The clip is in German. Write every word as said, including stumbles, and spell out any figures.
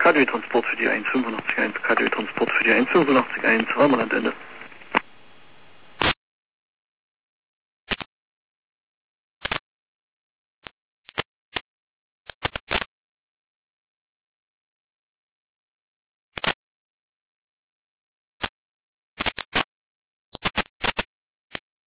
K D W-Transport für die eins fünfundachtzig eins, K D W-Transport für die eins fünfundachtzig eins, Raumlandende.